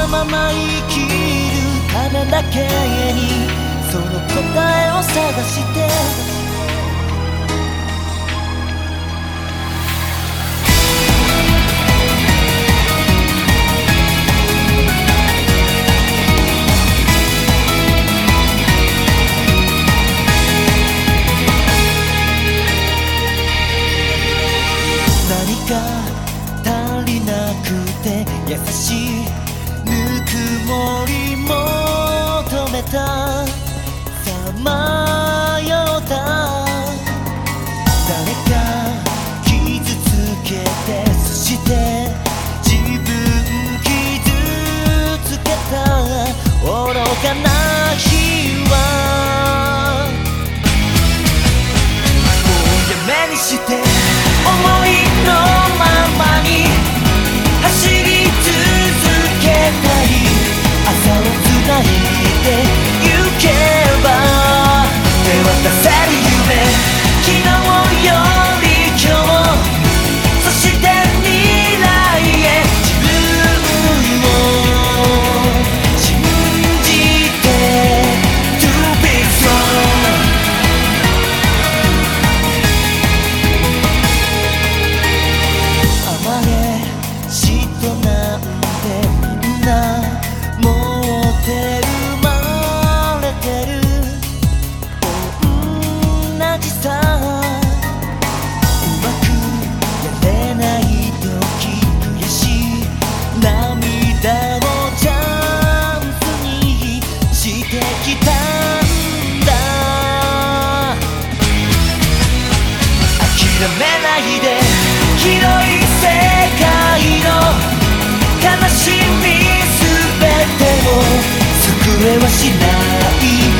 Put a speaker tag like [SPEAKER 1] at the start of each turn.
[SPEAKER 1] まま生きるためだけにその答えを探して何か足りなくて優しいぬくもり求めたさまよった誰か傷つけてそして自分傷つけた愚かな日はもうやめにして思いのままに走り続けたい朝をつないで行けば手渡せる夢昨日より今日そして未来へ自分を信じて To be strong甘え嫉妬なんてみんな持って生まれてる同じさうまくやれない時悔しい涙のチャンスにしてきたんだ諦めないで広い世界の悲しみすべてを救えはしない